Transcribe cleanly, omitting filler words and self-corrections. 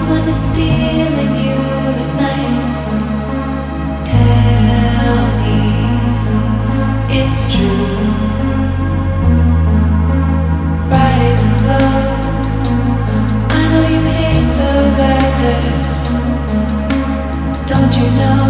someone is stealing you at night. Tell me it's true. Friday's slow. I know you hate the weather. Don't you know?